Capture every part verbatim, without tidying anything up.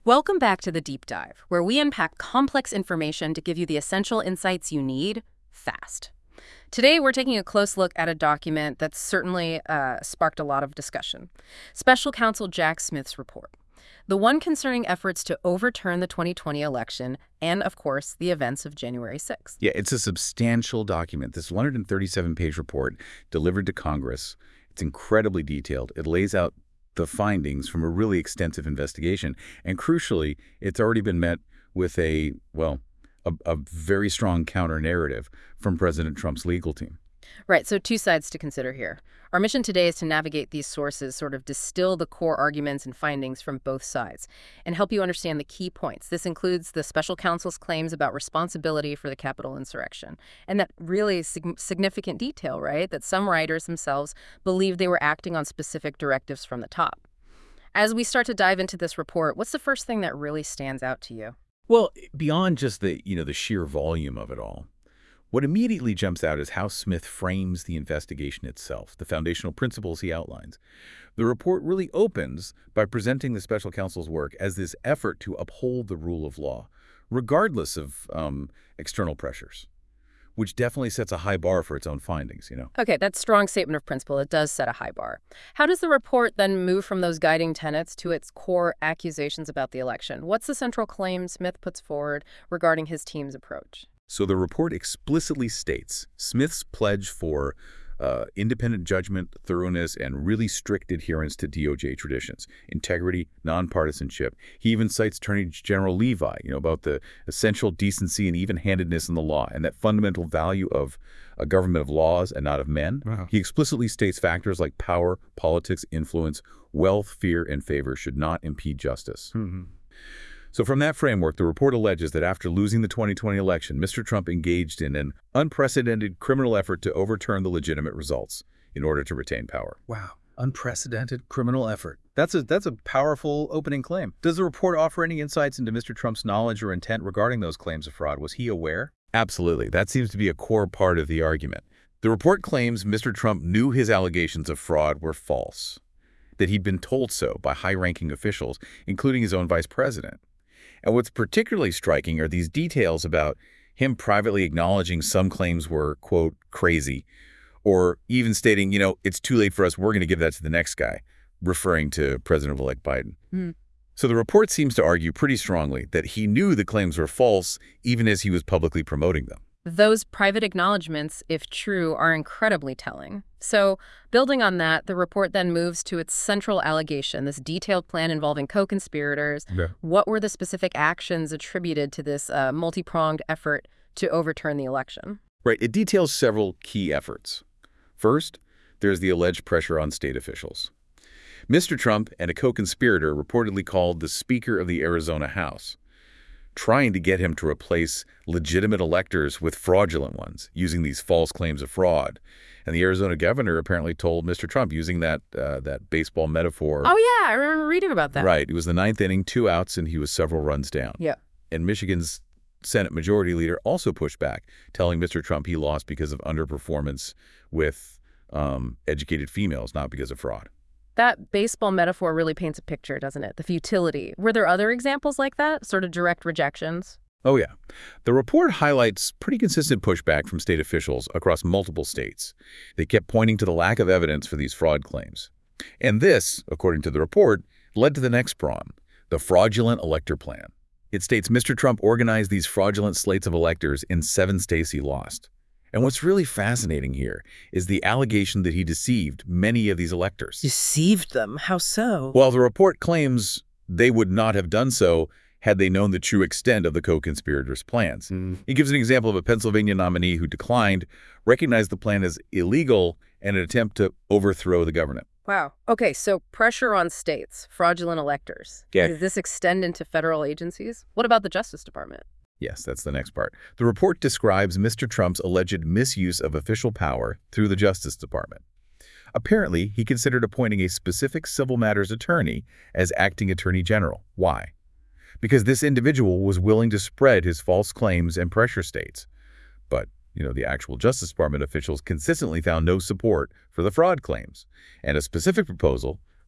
Welcome back to The Deep Dive, where we unpack complex information to give you the essential insights you need fast. Today, we're taking a close look at a document that's certainly uh, sparked a lot of discussion. Special Counsel Jack Smith's report. The one concerning efforts to overturn the twenty twenty election and, of course, the events of January sixth. Yeah, it's a substantial document. This one hundred thirty-seven page report delivered to Congress. It's incredibly detailed. It lays out the findings from a really extensive investigation. And crucially, it's already been met with a, well, a, a very strong counter-narrative from President Trump's legal team. Right, so two sides to consider here. Our mission today is to navigate these sources, sort of distill the core arguments and findings from both sides, and help you understand the key points. This includes the special counsel's claims about responsibility for the Capitol insurrection, and that really sig- significant detail, right, that some writers themselves believed they were acting on specific directives from the top. As we start to dive into this report, what's the first thing that really stands out to you? Well, beyond just the, you know, the sheer volume of it all, what immediately jumps out is how Smith frames the investigation itself, the foundational principles he outlines. The report really opens by presenting the special counsel's work as this effort to uphold the rule of law, regardless of um, external pressures, which definitely sets a high bar for its own findings, you know. Okay, that strong statement of principle, it does set a high bar. How does the report then move from those guiding tenets to its core accusations about the election? What's the central claim Smith puts forward regarding his team's approach? So the report explicitly states Smith's pledge for uh, independent judgment, thoroughness, and really strict adherence to D O J traditions, integrity, nonpartisanship. He even cites Attorney General Levi, you know, about the essential decency and even-handedness in the law and that fundamental value of a government of laws and not of men. Wow. He explicitly states factors like power, politics, influence, wealth, fear, and favor should not impede justice. Mm-hmm. So from that framework, the report alleges that after losing the twenty twenty election, Mister Trump engaged in an unprecedented criminal effort to overturn the legitimate results in order to retain power. Wow. Unprecedented criminal effort. That's a that's a powerful opening claim. Does the report offer any insights into Mister Trump's knowledge or intent regarding those claims of fraud? Was he aware? Absolutely. That seems to be a core part of the argument. The report claims Mister Trump knew his allegations of fraud were false, that he'd been told so by high-ranking officials, including his own vice president. And what's particularly striking are these details about him privately acknowledging some claims were, quote, crazy, or even stating, you know, it's too late for us, we're going to give that to the next guy, referring to President-elect Biden. Mm. So the report seems to argue pretty strongly that he knew the claims were false even as he was publicly promoting them. Those private acknowledgments, if true, are incredibly telling. So, building on that, the report then moves to its central allegation, this detailed plan involving co-conspirators. Yeah. What were the specific actions attributed to this uh, multi-pronged effort to overturn the election? Right. It details several key efforts. First, there's the alleged pressure on state officials. Mister Trump and a co-conspirator reportedly called the Speaker of the Arizona House, trying to get him to replace legitimate electors with fraudulent ones, using these false claims of fraud. And the Arizona governor apparently told Mister Trump, using that uh, that baseball metaphor. Oh, yeah, I remember reading about that. Right. It was the ninth inning, two outs, and he was several runs down. Yeah. And Michigan's Senate Majority Leader also pushed back, telling Mister Trump he lost because of underperformance with um, educated females, not because of fraud. That baseball metaphor really paints a picture, doesn't it? The futility. Were there other examples like that? Sort of direct rejections? Oh, yeah. The report highlights pretty consistent pushback from state officials across multiple states. They kept pointing to the lack of evidence for these fraud claims. And this, according to the report, led to the next prong, the fraudulent elector plan. It states Mister Trump organized these fraudulent slates of electors in seven states he lost. And what's really fascinating here is the allegation that he deceived many of these electors. Deceived them? How so? While the report claims they would not have done so had they known the true extent of the co-conspirators' plans. Mm. He gives an example of a Pennsylvania nominee who declined, recognized the plan as illegal, and an attempt to overthrow the government. Wow. Okay, so pressure on states, fraudulent electors. Yeah. Does this extend into federal agencies? What about the Justice Department? Yes, that's the next part. The report describes Mister Trump's alleged misuse of official power through the Justice Department. Apparently, he considered appointing a specific civil matters attorney as acting attorney general. Why? Because this individual was willing to spread his false claims and pressure states. But, you know, the actual Justice Department officials consistently found no support for the fraud claims. And a specific proposal,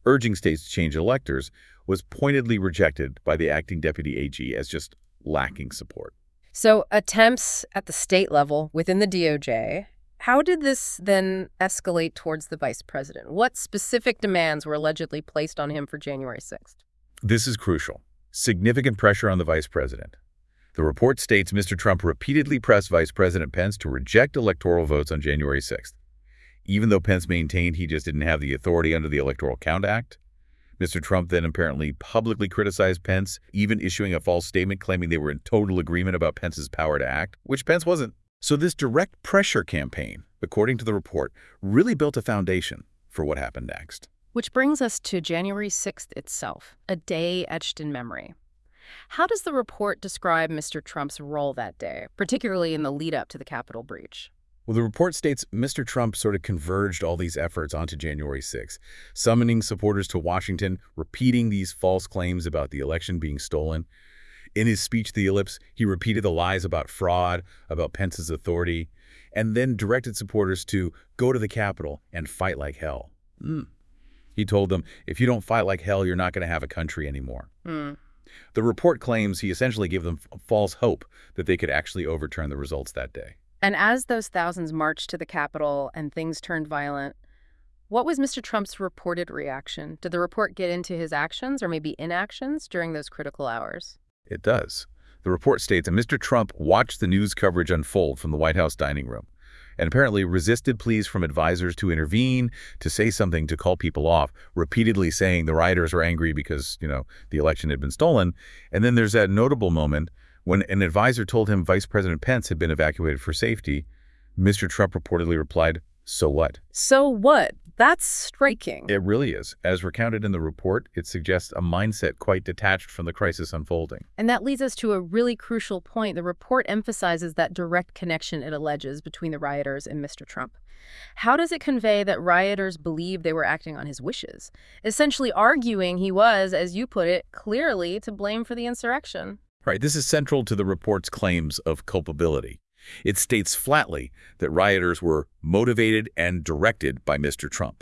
urging states to change electors, was pointedly rejected by the acting deputy A G as just lacking support. So attempts at the state level within the D O J, how did this then escalate towards the vice president? What specific demands were allegedly placed on him for January sixth? This is crucial. Significant pressure on the vice president. The report states Mister Trump repeatedly pressed Vice President Pence to reject electoral votes on January sixth. Even though Pence maintained he just didn't have the authority under the Electoral Count Act, Mister Trump then apparently publicly criticized Pence, even issuing a false statement claiming they were in total agreement about Pence's power to act, which Pence wasn't. So this direct pressure campaign, according to the report, really built a foundation for what happened next. Which brings us to January sixth itself, a day etched in memory. How does the report describe Mister Trump's role that day, particularly in the lead-up to the Capitol breach? Well, the report states Mister Trump sort of converged all these efforts onto January sixth, summoning supporters to Washington, repeating these false claims about the election being stolen. In his speech to the ellipse, he repeated the lies about fraud, about Pence's authority, and then directed supporters to go to the Capitol and fight like hell. Mm. He told them, if you don't fight like hell, you're not going to have a country anymore. Mm. The report claims he essentially gave them false hope that they could actually overturn the results that day. And as those thousands marched to the Capitol and things turned violent, what was Mister Trump's reported reaction? Did the report get into his actions or maybe inactions during those critical hours? It does. The report states that Mister Trump watched the news coverage unfold from the White House dining room and apparently resisted pleas from advisors to intervene, to say something, to call people off, repeatedly saying the rioters were angry because, you know, the election had been stolen. And then there's that notable moment when an advisor told him Vice President Pence had been evacuated for safety. Mister Trump reportedly replied, "So what?" So what? That's striking. It really is. As recounted in the report, it suggests a mindset quite detached from the crisis unfolding. And that leads us to a really crucial point. The report emphasizes that direct connection it alleges between the rioters and Mister Trump. How does it convey that rioters believed they were acting on his wishes, essentially arguing he was, as you put it, clearly to blame for the insurrection? Right. This is central to the report's claims of culpability. It states flatly that rioters were motivated and directed by Mister Trump.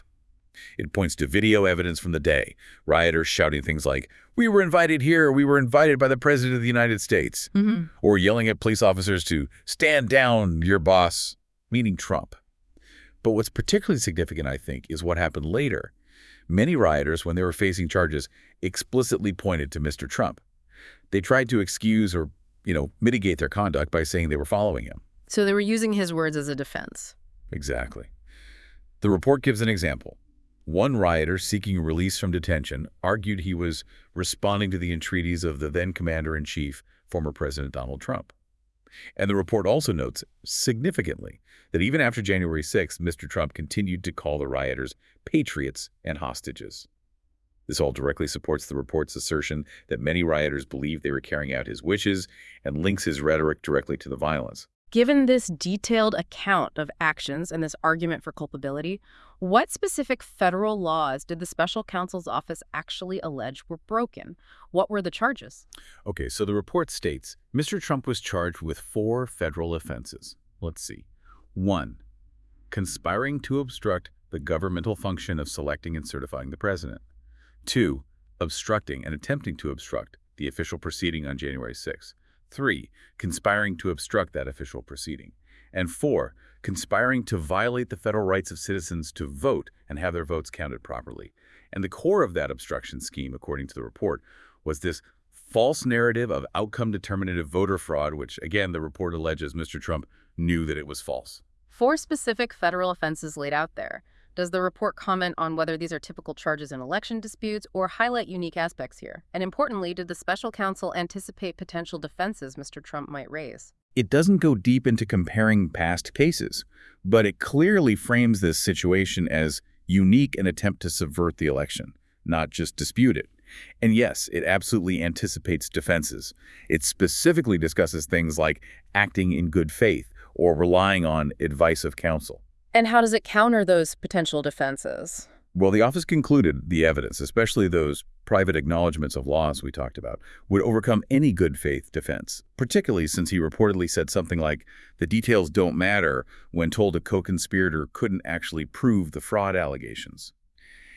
It points to video evidence from the day, rioters shouting things like, "We were invited here, we were invited by the President of the United States," Mm-hmm. or yelling at police officers to stand down, your boss, meaning Trump. But what's particularly significant, I think, is what happened later. Many rioters, when they were facing charges, explicitly pointed to Mister Trump. They tried to excuse or you know, mitigate their conduct by saying they were following him. So they were using his words as a defense. Exactly. The report gives an example. One rioter seeking release from detention argued he was responding to the entreaties of the then commander-in-chief, former President Donald Trump. And the report also notes, significantly, that even after January sixth, Mister Trump continued to call the rioters patriots and hostages. This all directly supports the report's assertion that many rioters believed they were carrying out his wishes and links his rhetoric directly to the violence. Given this detailed account of actions and this argument for culpability, what specific federal laws did the special counsel's office actually allege were broken? What were the charges? Okay, so the report states Mister Trump was charged with four federal offenses. Let's see. One, conspiring to obstruct the governmental function of selecting and certifying the president. Two, obstructing and attempting to obstruct the official proceeding on January sixth. Three, conspiring to obstruct that official proceeding. And four, conspiring to violate the federal rights of citizens to vote and have their votes counted properly. And the core of that obstruction scheme, according to the report, was this false narrative of outcome-determinative voter fraud, which, again, the report alleges Mister Trump knew that it was false. Four specific federal offenses laid out there. Does the report comment on whether these are typical charges in election disputes or highlight unique aspects here? And importantly, did the special counsel anticipate potential defenses Mister Trump might raise? It doesn't go deep into comparing past cases, but it clearly frames this situation as unique an attempt to subvert the election, not just dispute it. And yes, it absolutely anticipates defenses. It specifically discusses things like acting in good faith or relying on advice of counsel. And how does it counter those potential defenses? Well, the office concluded the evidence, especially those private acknowledgments of laws we talked about, would overcome any good faith defense, particularly since he reportedly said something like, the details don't matter, when told a co-conspirator couldn't actually prove the fraud allegations.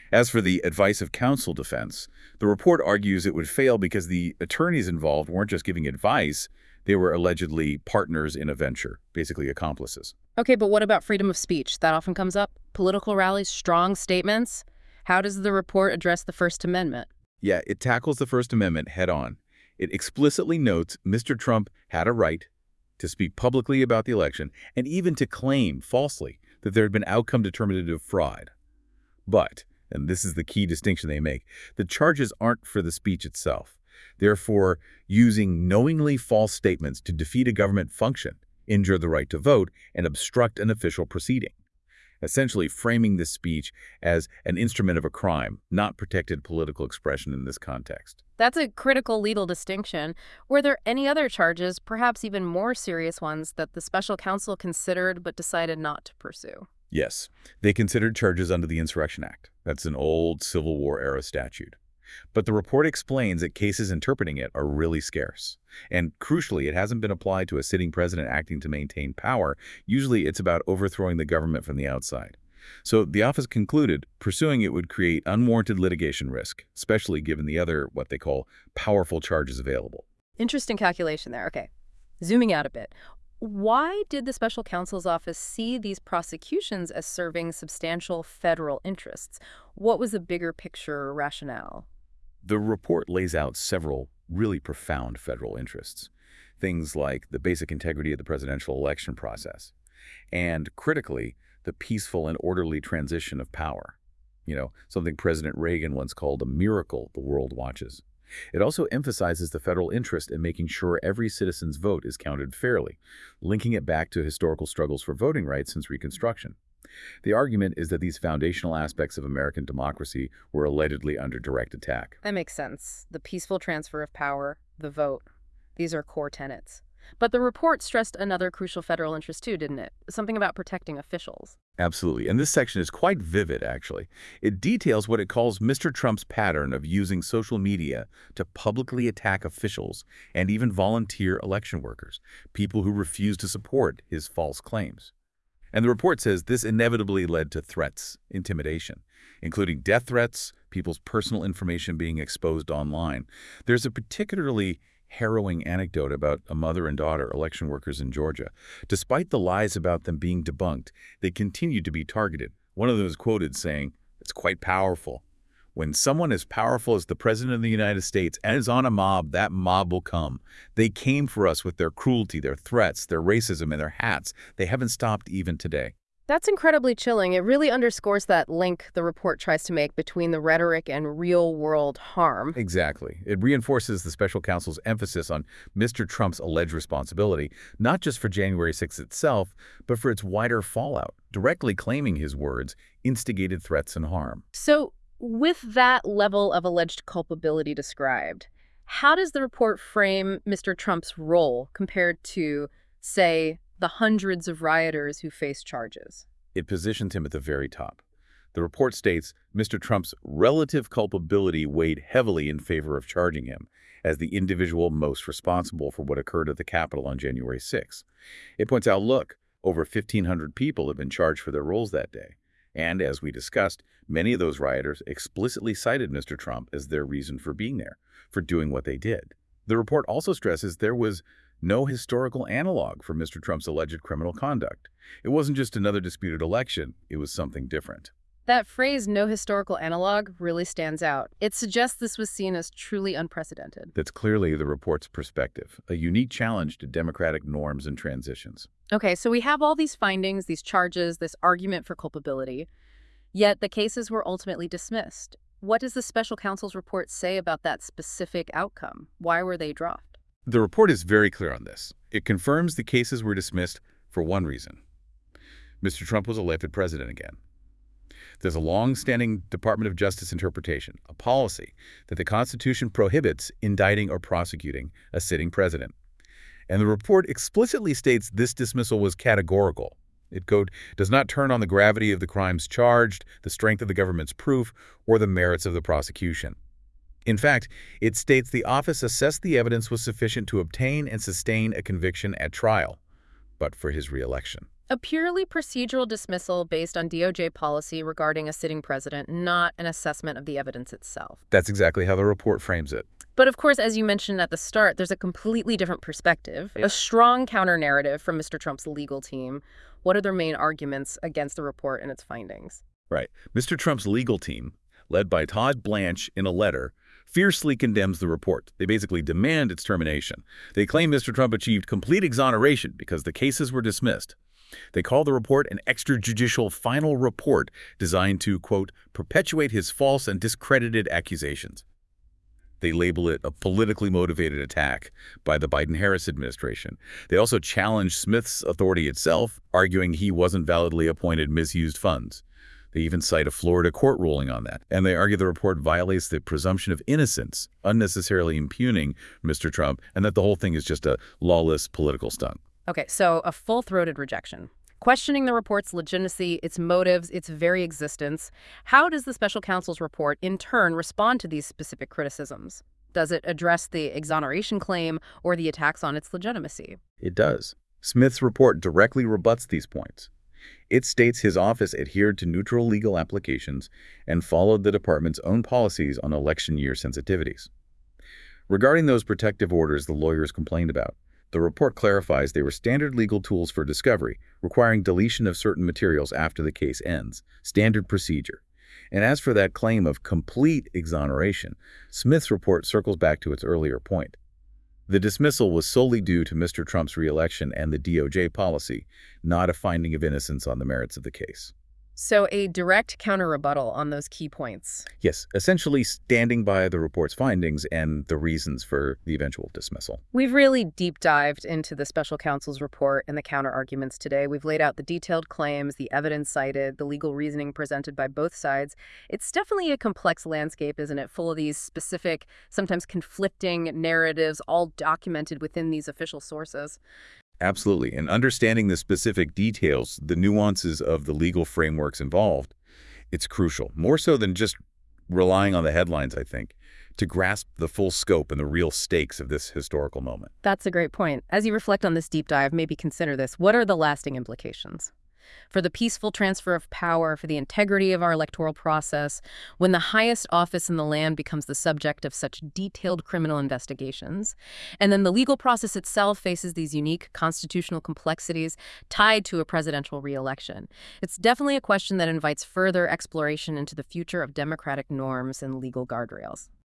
As for the advice of counsel defense, the report argues it would fail because the attorneys involved weren't just giving advice, they were allegedly partners in a venture, basically accomplices. Okay, but what about freedom of speech? That often comes up. Political rallies, strong statements. How does the report address the First Amendment? Yeah, it tackles the First Amendment head-on. It explicitly notes Mister Trump had a right to speak publicly about the election and even to claim falsely that there had been outcome-determinative fraud. But, and this is the key distinction they make, the charges aren't for the speech itself. Therefore, using knowingly false statements to defeat a government function, injure the right to vote, and obstruct an official proceeding. Essentially framing this speech as an instrument of a crime, not protected political expression in this context. That's a critical legal distinction. Were there any other charges, perhaps even more serious ones, that the special counsel considered but decided not to pursue? Yes, they considered charges under the Insurrection Act. That's an old Civil War-era statute. But the report explains that cases interpreting it are really scarce. And crucially, it hasn't been applied to a sitting president acting to maintain power. Usually, it's about overthrowing the government from the outside. So the office concluded pursuing it would create unwarranted litigation risk, especially given the other, what they call, powerful charges available. Interesting calculation there. Okay, zooming out a bit. Why did the special counsel's office see these prosecutions as serving substantial federal interests? What was the bigger picture rationale? The report lays out several really profound federal interests, things like the basic integrity of the presidential election process, and critically, the peaceful and orderly transition of power. You know, something President Reagan once called a miracle the world watches. It also emphasizes the federal interest in making sure every citizen's vote is counted fairly, linking it back to historical struggles for voting rights since Reconstruction. The argument is that these foundational aspects of American democracy were allegedly under direct attack. That makes sense. The peaceful transfer of power, the vote. These are core tenets. But the report stressed another crucial federal interest too, didn't it? Something about protecting officials. Absolutely. And this section is quite vivid, actually. It details what it calls Mister Trump's pattern of using social media to publicly attack officials and even volunteer election workers, people who refuse to support his false claims. And the report says this inevitably led to threats, intimidation, including death threats, people's personal information being exposed online. There's a particularly harrowing anecdote about a mother and daughter, election workers in Georgia. Despite the lies about them being debunked, they continued to be targeted. One of them is quoted saying, "It's quite powerful. When someone as powerful as the President of the United States and is on a mob, that mob will come. They came for us with their cruelty, their threats, their racism, and their hats. They haven't stopped even today." That's incredibly chilling. It really underscores that link the report tries to make between the rhetoric and real-world harm. Exactly. It reinforces the special counsel's emphasis on Mister Trump's alleged responsibility, not just for January sixth itself, but for its wider fallout, directly claiming his words instigated threats and harm. So, with that level of alleged culpability described, how does the report frame Mister Trump's role compared to, say, the hundreds of rioters who face charges? It positions him at the very top. The report states Mister Trump's relative culpability weighed heavily in favor of charging him as the individual most responsible for what occurred at the Capitol on January sixth. It points out, look, over fifteen hundred people have been charged for their roles that day. And as we discussed, many of those rioters explicitly cited Mister Trump as their reason for being there, for doing what they did. The report also stresses there was no historical analog for Mister Trump's alleged criminal conduct. It wasn't just another disputed election, it was something different. That phrase, no historical analog, really stands out. It suggests this was seen as truly unprecedented. That's clearly the report's perspective, a unique challenge to democratic norms and transitions. Okay, so we have all these findings, these charges, this argument for culpability, yet the cases were ultimately dismissed. What does the special counsel's report say about that specific outcome? Why were they dropped? The report is very clear on this. It confirms the cases were dismissed for one reason. Mister Trump was elected president again. There's a long-standing Department of Justice interpretation, a policy, that the Constitution prohibits indicting or prosecuting a sitting president. And the report explicitly states this dismissal was categorical. It quote, does not turn on the gravity of the crimes charged, the strength of the government's proof, or the merits of the prosecution. In fact, it states the office assessed the evidence was sufficient to obtain and sustain a conviction at trial, but for his re-election. A purely procedural dismissal based on D O J policy regarding a sitting president, not an assessment of the evidence itself. That's exactly how the report frames it. But of course, as you mentioned at the start, there's a completely different perspective, a strong counter-narrative from Mister Trump's legal team. What are their main arguments against the report and its findings? Right. Mister Trump's legal team, led by Todd Blanche in a letter, fiercely condemns the report. They basically demand its termination. They claim Mister Trump achieved complete exoneration because the cases were dismissed. They call the report an extrajudicial final report designed to, quote, perpetuate his false and discredited accusations. They label it a politically motivated attack by the Biden-Harris administration. They also challenge Smith's authority itself, arguing he wasn't validly appointed, misused funds. They even cite a Florida court ruling on that. And they argue the report violates the presumption of innocence, unnecessarily impugning Mister Trump, and that the whole thing is just a lawless political stunt. Okay, so a full-throated rejection. Questioning the report's legitimacy, its motives, its very existence. How does the special counsel's report, in turn, respond to these specific criticisms? Does it address the exoneration claim or the attacks on its legitimacy? It does. Smith's report directly rebuts these points. It states his office adhered to neutral legal applications and followed the department's own policies on election year sensitivities. Regarding those protective orders the lawyers complained about, the report clarifies they were standard legal tools for discovery, requiring deletion of certain materials after the case ends, standard procedure. And as for that claim of complete exoneration, Smith's report circles back to its earlier point. The dismissal was solely due to Mister Trump's reelection and the D O J policy, not a finding of innocence on the merits of the case. So a direct counter-rebuttal on those key points. Yes, essentially standing by the report's findings and the reasons for the eventual dismissal. We've really deep dived into the special counsel's report and the counter-arguments today. We've laid out the detailed claims, the evidence cited, the legal reasoning presented by both sides. It's definitely a complex landscape, isn't it? Full of these specific, sometimes conflicting narratives, all documented within these official sources. Absolutely. And understanding the specific details, the nuances of the legal frameworks involved, it's crucial. More so than just relying on the headlines, I think, to grasp the full scope and the real stakes of this historical moment. That's a great point. As you reflect on this deep dive, maybe consider this. What are the lasting implications? For the peaceful transfer of power, for the integrity of our electoral process, when the highest office in the land becomes the subject of such detailed criminal investigations, and then the legal process itself faces these unique constitutional complexities tied to a presidential reelection. It's definitely a question that invites further exploration into the future of democratic norms and legal guardrails.